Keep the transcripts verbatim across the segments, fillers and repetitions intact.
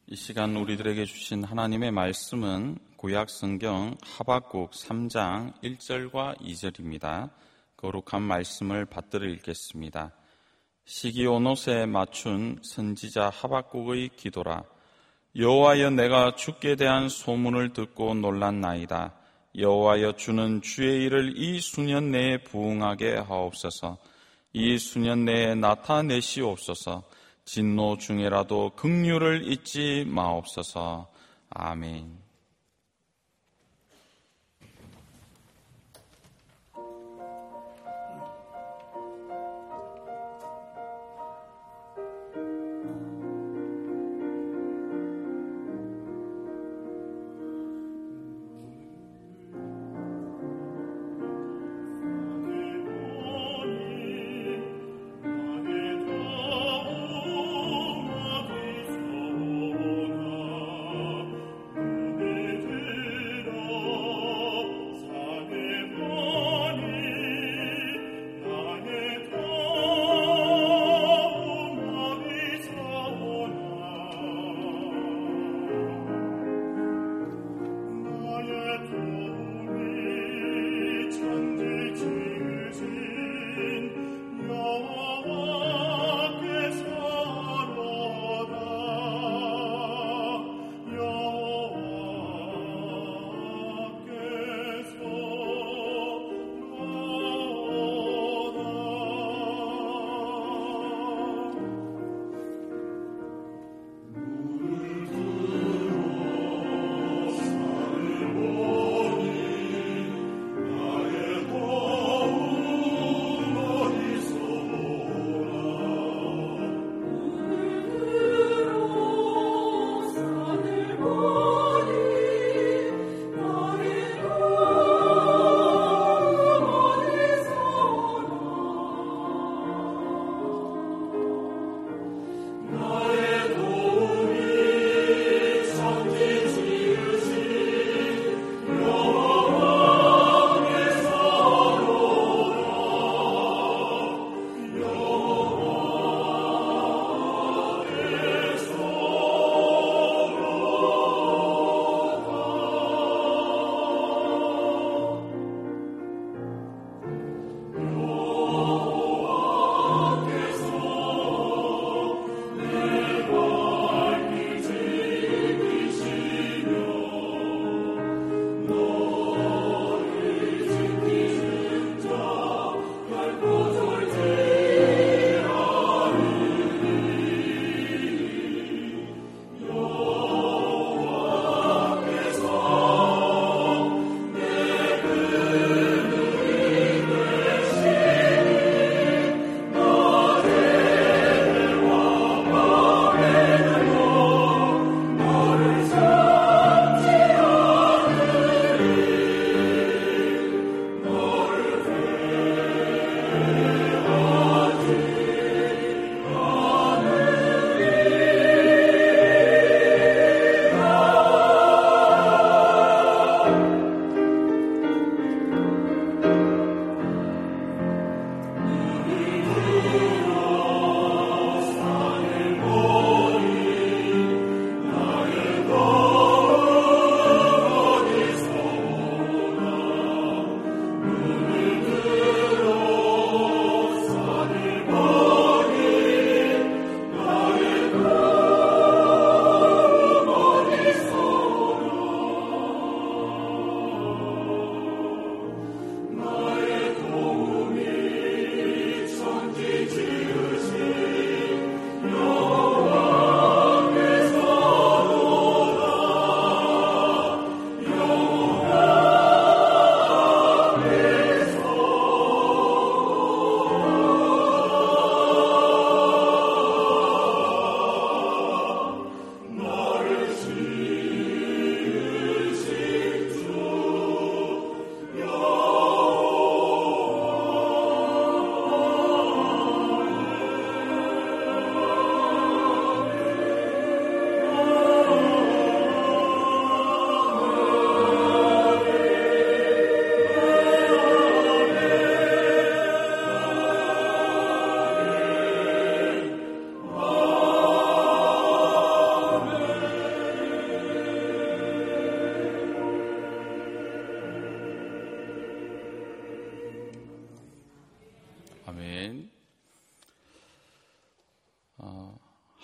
이 시간 우리들에게 주신 하나님의 말씀은 구약성경 하박국 삼 장 일 절과 이 절입니다. 거룩한 말씀을 받들어 읽겠습니다. 시기 오롯에 맞춘 선지자 하박국의 기도라. 여호와여, 내가 주께 대한 소문을 듣고 놀랐나이다. 여호와여, 주는 주의 일을 이 수년 내에 부응하게 하옵소서. 이 수년 내에 나타내시옵소서. 진노 중에라도 긍휼을 잊지 마옵소서. 아멘.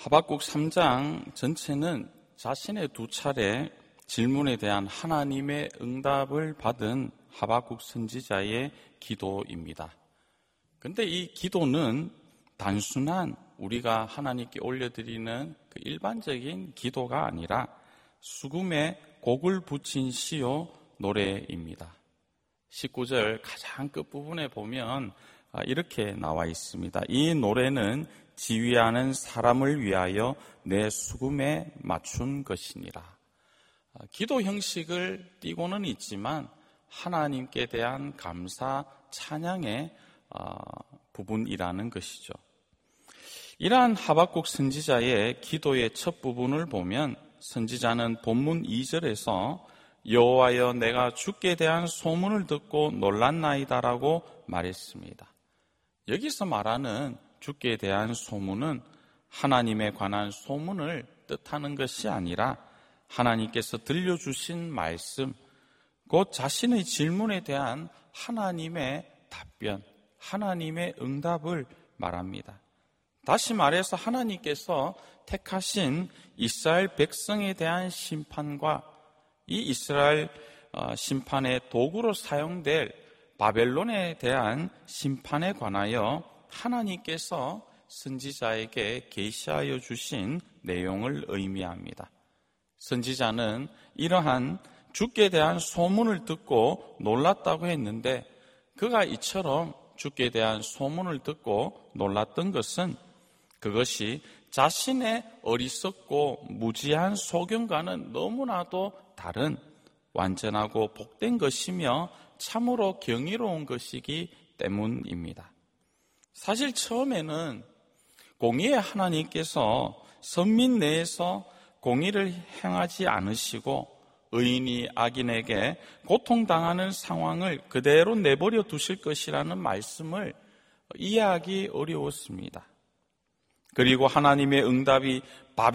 하박국 삼 장 전체는 자신의 두 차례 질문에 대한 하나님의 응답을 받은 하박국 선지자의 기도입니다. 그런데 이 기도는 단순한 우리가 하나님께 올려드리는 그 일반적인 기도가 아니라 수금에 곡을 붙인 시요 노래입니다. 십구 절 가장 끝부분에 보면 이렇게 나와 있습니다. 이 노래는 지휘하는 사람을 위하여 내 수금에 맞춘 것이니라. 기도 형식을 띠고는 있지만 하나님께 대한 감사, 찬양의 부분이라는 것이죠. 이러한 하박국 선지자의 기도의 첫 부분을 보면 선지자는 본문 이 절에서 여호와여 내가 주께 대한 소문을 듣고 놀랐나이다라고 말했습니다. 여기서 말하는 주께 대한 소문은 하나님에 관한 소문을 뜻하는 것이 아니라 하나님께서 들려주신 말씀, 곧 자신의 질문에 대한 하나님의 답변, 하나님의 응답을 말합니다. 다시 말해서 하나님께서 택하신 이스라엘 백성에 대한 심판과 이 이스라엘 심판의 도구로 사용될 바벨론에 대한 심판에 관하여 하나님께서 선지자에게 계시하여 주신 내용을 의미합니다. 선지자는 이러한 주께 대한 소문을 듣고 놀랐다고 했는데 그가 이처럼 주께 대한 소문을 듣고 놀랐던 것은 그것이 자신의 어리석고 무지한 소견과는 너무나도 다른 완전하고 복된 것이며 참으로 경이로운 것이기 때문입니다. 사실 처음에는 공의의 하나님께서 선민 내에서 공의를 행하지 않으시고 의인이 악인에게 고통당하는 상황을 그대로 내버려 두실 것이라는 말씀을 이해하기 어려웠습니다. 그리고 하나님의 응답이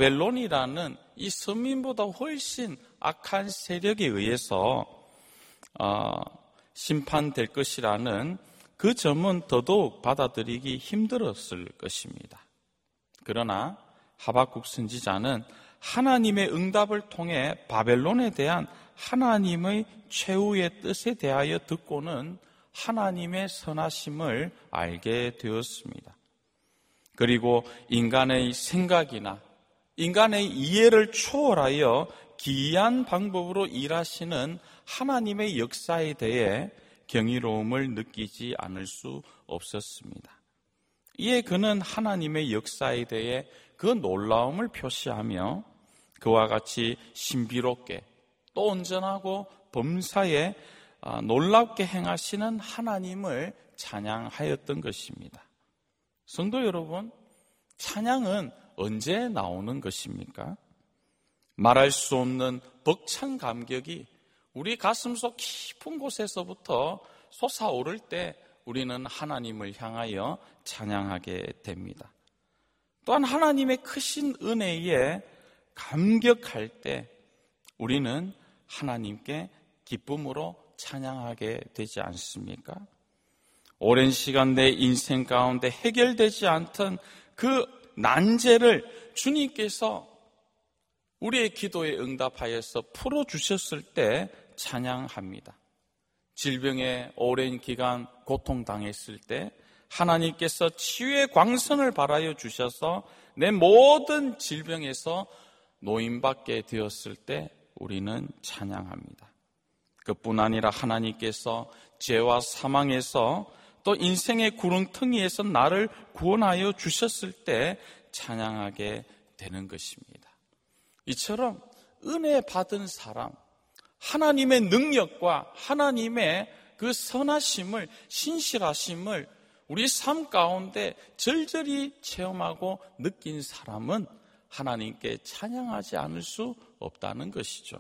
바벨론이라는 이 선민보다 훨씬 악한 세력에 의해서 어, 심판될 것이라는 그 점은 더더욱 받아들이기 힘들었을 것입니다. 그러나 하박국 선지자는 하나님의 응답을 통해 바벨론에 대한 하나님의 최후의 뜻에 대하여 듣고는 하나님의 선하심을 알게 되었습니다. 그리고 인간의 생각이나 인간의 이해를 초월하여 기이한 방법으로 일하시는 하나님의 역사에 대해 경이로움을 느끼지 않을 수 없었습니다. 이에 그는 하나님의 역사에 대해 그 놀라움을 표시하며 그와 같이 신비롭게 또 온전하고 범사에 놀랍게 행하시는 하나님을 찬양하였던 것입니다. 성도 여러분, 찬양은 언제 나오는 것입니까? 말할 수 없는 벅찬 감격이 우리 가슴속 깊은 곳에서부터 솟아오를 때 우리는 하나님을 향하여 찬양하게 됩니다. 또한 하나님의 크신 은혜에 감격할 때 우리는 하나님께 기쁨으로 찬양하게 되지 않습니까? 오랜 시간 내 인생 가운데 해결되지 않던 그 난제를 주님께서 우리의 기도에 응답하여서 풀어주셨을 때 찬양합니다. 질병에 오랜 기간 고통당했을 때 하나님께서 치유의 광선을 발하여 주셔서 내 모든 질병에서 노임받게 되었을 때 우리는 찬양합니다. 그뿐 아니라 하나님께서 죄와 사망에서 또 인생의 구렁텅이에서 나를 구원하여 주셨을 때 찬양하게 되는 것입니다. 이처럼 은혜 받은 사람, 하나님의 능력과 하나님의 그 선하심을, 신실하심을 우리 삶 가운데 절절히 체험하고 느낀 사람은 하나님께 찬양하지 않을 수 없다는 것이죠.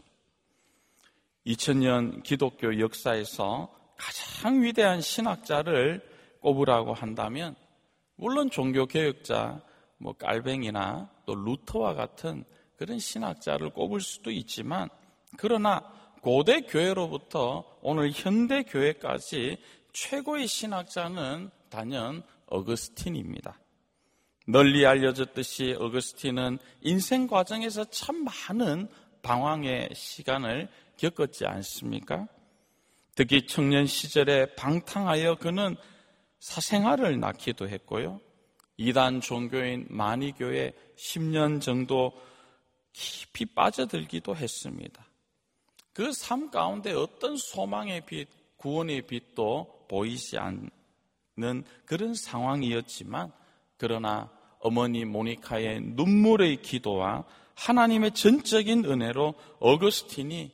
이천 년 기독교 역사에서 가장 위대한 신학자를 꼽으라고 한다면 물론 종교개혁자, 뭐 깔뱅이나 또 루터와 같은 그런 신학자를 꼽을 수도 있지만 그러나 고대 교회로부터 오늘 현대 교회까지 최고의 신학자는 단연 어거스틴입니다. 널리 알려졌듯이 어거스틴은 인생 과정에서 참 많은 방황의 시간을 겪었지 않습니까? 특히 청년 시절에 방탕하여 그는 사생아를 낳기도 했고요. 이단 종교인 마니교에 십 년 정도 깊이 빠져들기도 했습니다. 그 삶 가운데 어떤 소망의 빛, 구원의 빛도 보이지 않는 그런 상황이었지만, 그러나 어머니 모니카의 눈물의 기도와 하나님의 전적인 은혜로 어거스틴이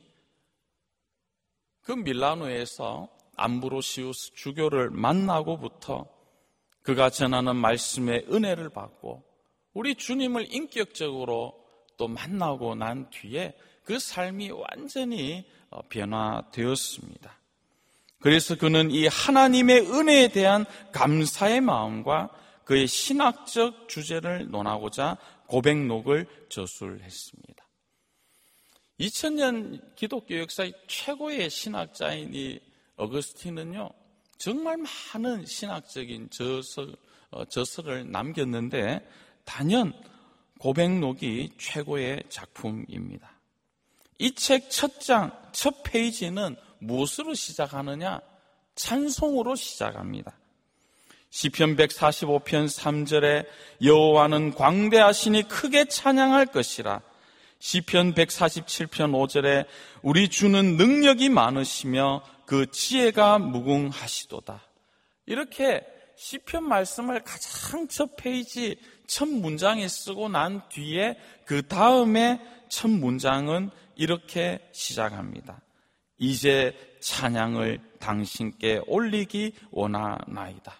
그 밀라노에서 암브로시우스 주교를 만나고부터 그가 전하는 말씀의 은혜를 받고 우리 주님을 인격적으로 또 만나고 난 뒤에 그 삶이 완전히 변화되었습니다. 그래서 그는 이 하나님의 은혜에 대한 감사의 마음과 그의 신학적 주제를 논하고자 고백록을 저술을 했습니다. 이천 년 기독교 역사의 최고의 신학자인 이 어거스틴은요, 정말 많은 신학적인 저서, 어, 저서를 남겼는데 단연 고백록이 최고의 작품입니다. 이 책 첫 장, 첫 페이지는 무엇으로 시작하느냐? 찬송으로 시작합니다. 시편 백사십오 편 삼 절에 여호와는 광대하시니 크게 찬양할 것이라. 시편 백사십칠 편 오 절에 우리 주는 능력이 많으시며 그 지혜가 무궁하시도다. 이렇게 시편 말씀을 가장 첫 페이지 첫 문장에 쓰고 난 뒤에 그 다음에 첫 문장은 이렇게 시작합니다. 이제 찬양을 당신께 올리기 원하나이다.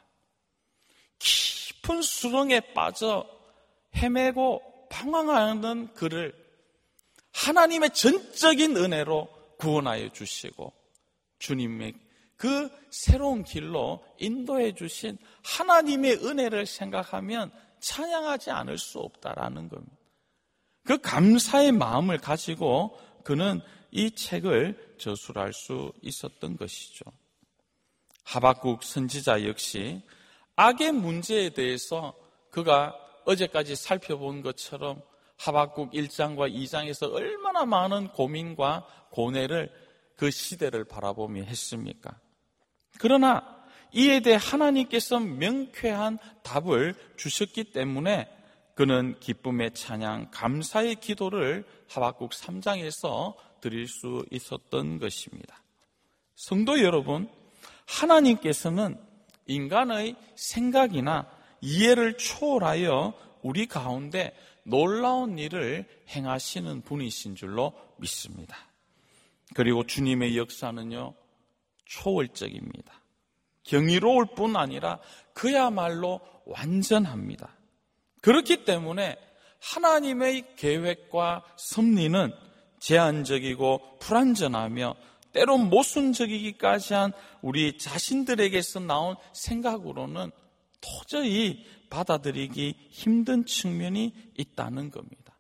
깊은 수렁에 빠져 헤매고 방황하는 그를 하나님의 전적인 은혜로 구원하여 주시고 주님의 그 새로운 길로 인도해 주신 하나님의 은혜를 생각하면 찬양하지 않을 수 없다라는 겁니다. 그 감사의 마음을 가지고 그는 이 책을 저술할 수 있었던 것이죠. 하박국 선지자 역시 악의 문제에 대해서 그가 어제까지 살펴본 것처럼 하박국 일 장과 이 장에서 얼마나 많은 고민과 고뇌를 그 시대를 바라보며 했습니까? 그러나 이에 대해 하나님께서 명쾌한 답을 주셨기 때문에 그는 기쁨의 찬양, 감사의 기도를 하박국 삼 장에서 드릴 수 있었던 것입니다. 성도 여러분, 하나님께서는 인간의 생각이나 이해를 초월하여 우리 가운데 놀라운 일을 행하시는 분이신 줄로 믿습니다. 그리고 주님의 역사는요, 초월적입니다. 경이로울 뿐 아니라 그야말로 완전합니다. 그렇기 때문에 하나님의 계획과 섭리는 제한적이고 불완전하며 때론 모순적이기까지 한 우리 자신들에게서 나온 생각으로는 도저히 받아들이기 힘든 측면이 있다는 겁니다.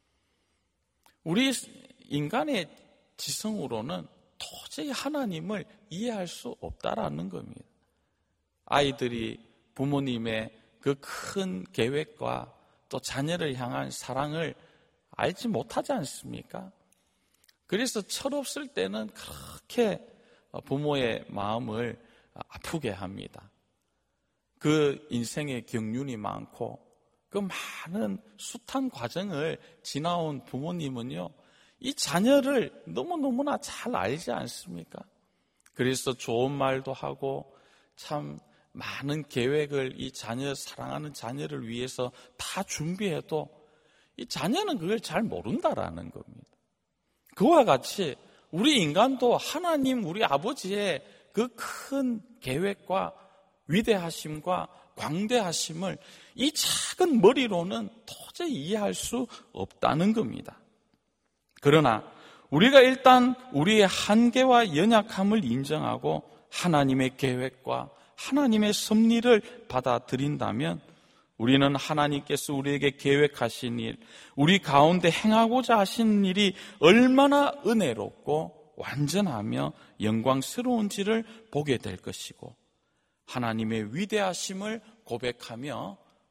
우리 인간의 지성으로는 도저히 하나님을 이해할 수 없다라는 겁니다. 아이들이 부모님의 그 큰 계획과 또 자녀를 향한 사랑을 알지 못하지 않습니까? 그래서 철없을 때는 그렇게 부모의 마음을 아프게 합니다. 그 인생의 경륜이 많고 그 많은 숱한 과정을 지나온 부모님은요, 이 자녀를 너무너무나 잘 알지 않습니까? 그래서 좋은 말도 하고 참 많은 계획을 이 자녀, 사랑하는 자녀를 위해서 다 준비해도 이 자녀는 그걸 잘 모른다라는 겁니다. 그와 같이 우리 인간도 하나님 우리 아버지의 그 큰 계획과 위대하심과 광대하심을 이 작은 머리로는 도저히 이해할 수 없다는 겁니다. 그러나 우리가 일단 우리의 한계와 연약함을 인정하고 하나님의 계획과 하나님의 섭리를 받아들인다면 우리는 하나님께서 우리에게 계획하신 일, 우리 가운데 행하고자 하시는 일이 얼마나 은혜롭고 완전하며 영광스러운지를 보게 될 것이고 하나님의 위대하심을 고백하며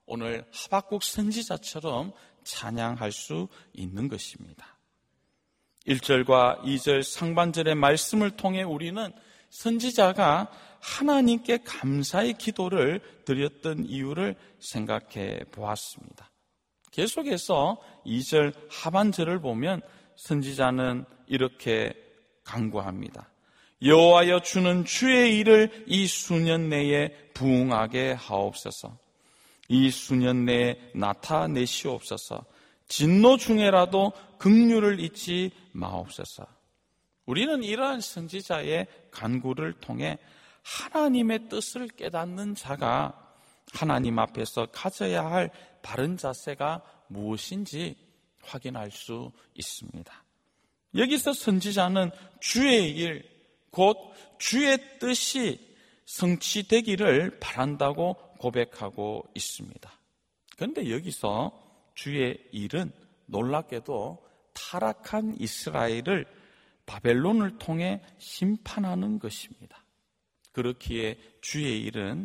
오늘 하박국 선지자처럼 찬양할 수 있는 것입니다. 일 절과 이 절 상반절의 말씀을 통해 우리는 선지자가 하나님께 감사의 기도를 드렸던 이유를 생각해 보았습니다. 계속해서 이 절 하반절을 보면 선지자는 이렇게 간구합니다. 여호와여, 주는 주의 일을 이 수년 내에 부응하게 하옵소서. 이 수년 내에 나타내시옵소서. 진노 중에라도 긍휼을 잊지 마옵소서. 우리는 이러한 선지자의 간구를 통해 하나님의 뜻을 깨닫는 자가 하나님 앞에서 가져야 할 바른 자세가 무엇인지 확인할 수 있습니다. 여기서 선지자는 주의 일, 곧 주의 뜻이 성취되기를 바란다고 고백하고 있습니다. 그런데 여기서 주의 일은 놀랍게도 타락한 이스라엘을 바벨론을 통해 심판하는 것입니다. 그렇기에 주의 일은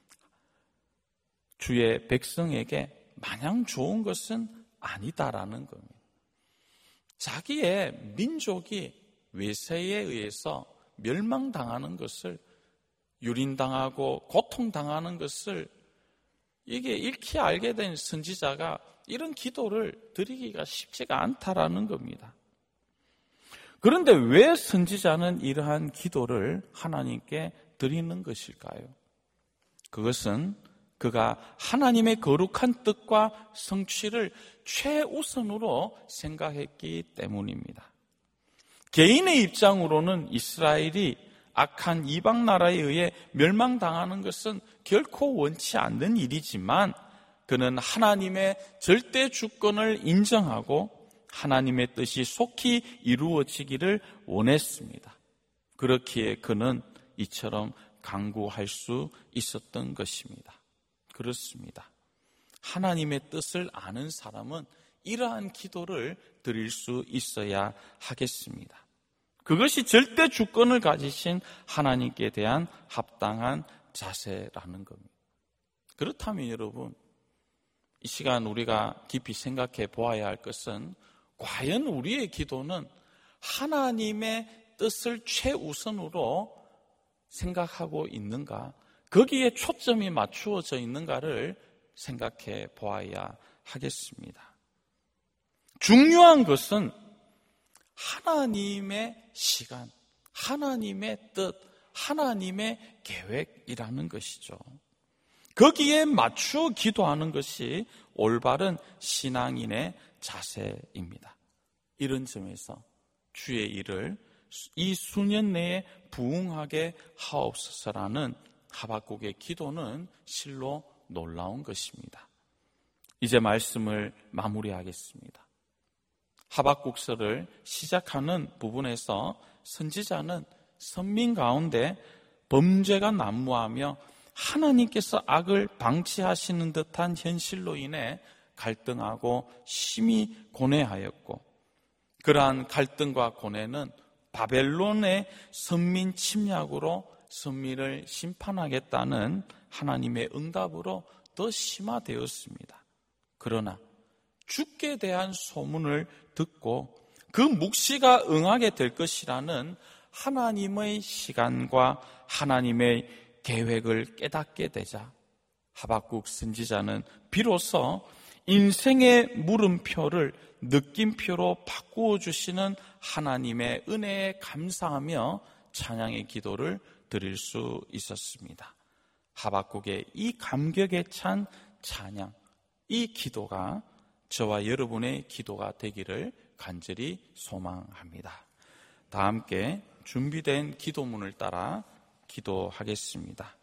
주의 백성에게 마냥 좋은 것은 아니다라는 겁니다. 자기의 민족이 외세에 의해서 멸망당하는 것을, 유린당하고 고통당하는 것을 이게 익히 알게 된 선지자가 이런 기도를 드리기가 쉽지가 않다라는 겁니다. 그런데 왜 선지자는 이러한 기도를 하나님께 드리는 것일까요? 그것은 그가 하나님의 거룩한 뜻과 성취를 최우선으로 생각했기 때문입니다. 개인의 입장으로는 이스라엘이 악한 이방 나라에 의해 멸망당하는 것은 결코 원치 않는 일이지만 그는 하나님의 절대 주권을 인정하고 하나님의 뜻이 속히 이루어지기를 원했습니다. 그렇기에 그는 이처럼 간구할 수 있었던 것입니다. 그렇습니다. 하나님의 뜻을 아는 사람은 이러한 기도를 드릴 수 있어야 하겠습니다. 그것이 절대 주권을 가지신 하나님께 대한 합당한 자세라는 겁니다. 그렇다면 여러분, 이 시간 우리가 깊이 생각해 보아야 할 것은 과연 우리의 기도는 하나님의 뜻을 최우선으로 생각하고 있는가? 거기에 초점이 맞추어져 있는가를 생각해 보아야 하겠습니다. 중요한 것은 하나님의 시간, 하나님의 뜻, 하나님의 계획이라는 것이죠. 거기에 맞추어 기도하는 것이 올바른 신앙인의 자세입니다. 이런 점에서 주의 일을 이 수년 내에 부응하게 하옵소서라는 하박국의 기도는 실로 놀라운 것입니다. 이제 말씀을 마무리하겠습니다. 하박국서를 시작하는 부분에서 선지자는 선민 가운데 범죄가 난무하며 하나님께서 악을 방치하시는 듯한 현실로 인해 갈등하고 심히 고뇌하였고, 그러한 갈등과 고뇌는 바벨론의 선민 침략으로 선민을 심판하겠다는 하나님의 응답으로 더 심화되었습니다. 그러나 죽게 대한 소문을 듣고 그 묵시가 응하게 될 것이라는 하나님의 시간과 하나님의 계획을 깨닫게 되자 하박국 선지자는 비로소 인생의 물음표를 느낌표로 바꾸어 주시는 하나님의 은혜에 감사하며 찬양의 기도를 드릴 수 있었습니다. 하박국의 이 감격에 찬 찬양, 이 기도가 저와 여러분의 기도가 되기를 간절히 소망합니다. 다 함께 준비된 기도문을 따라 기도하겠습니다.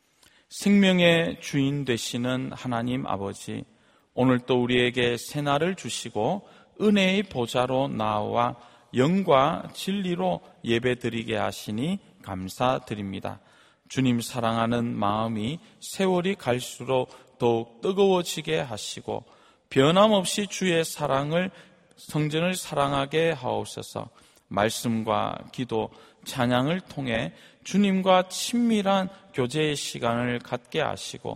생명의 주인 되시는 하나님 아버지, 오늘 또 우리에게 새날을 주시고 은혜의 보좌로 나와 영과 진리로 예배드리게 하시니 감사드립니다. 주님 사랑하는 마음이 세월이 갈수록 더욱 뜨거워지게 하시고 변함없이 주의 사랑을, 성전을 사랑하게 하옵소서. 말씀과 기도, 찬양을 통해 주님과 친밀한 교제의 시간을 갖게 하시고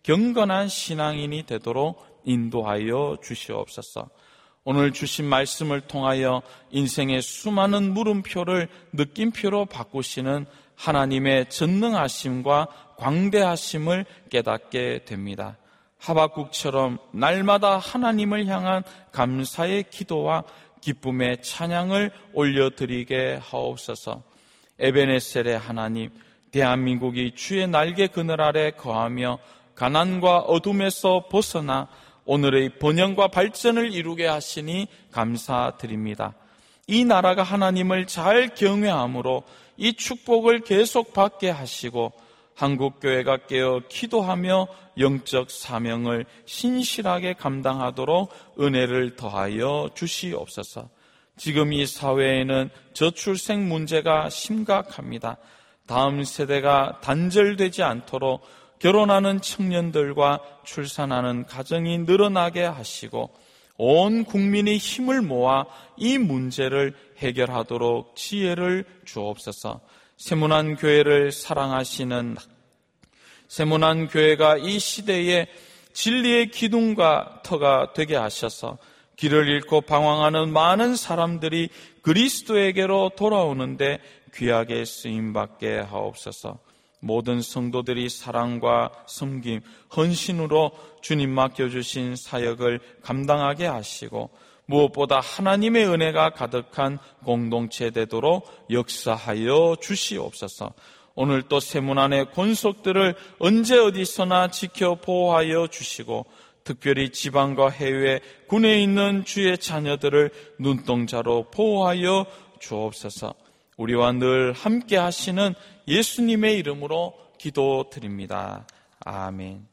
경건한 신앙인이 되도록 인도하여 주시옵소서. 오늘 주신 말씀을 통하여 인생의 수많은 물음표를 느낌표로 바꾸시는 하나님의 전능하심과 광대하심을 깨닫게 됩니다. 하박국처럼 날마다 하나님을 향한 감사의 기도와 기쁨의 찬양을 올려드리게 하옵소서. 에베네셀의 하나님, 대한민국이 주의 날개 그늘 아래 거하며 가난과 어둠에서 벗어나 오늘의 번영과 발전을 이루게 하시니 감사드립니다. 이 나라가 하나님을 잘 경외함으로 이 축복을 계속 받게 하시고 한국교회가 깨어 기도하며 영적 사명을 신실하게 감당하도록 은혜를 더하여 주시옵소서. 지금 이 사회에는 저출생 문제가 심각합니다. 다음 세대가 단절되지 않도록 결혼하는 청년들과 출산하는 가정이 늘어나게 하시고 온 국민이 힘을 모아 이 문제를 해결하도록 지혜를 주옵소서. 세문안 교회를 사랑하시는 세문안 교회가 이 시대에 진리의 기둥과 터가 되게 하셔서 길을 잃고 방황하는 많은 사람들이 그리스도에게로 돌아오는데 귀하게 쓰임받게 하옵소서. 모든 성도들이 사랑과 섬김, 헌신으로 주님 맡겨주신 사역을 감당하게 하시고 무엇보다 하나님의 은혜가 가득한 공동체 되도록 역사하여 주시옵소서. 오늘 또 세문안의 권속들을 언제 어디서나 지켜 보호하여 주시고 특별히 지방과 해외 군에 있는 주의 자녀들을 눈동자로 보호하여 주옵소서. 우리와 늘 함께 하시는 예수님의 이름으로 기도드립니다. 아멘.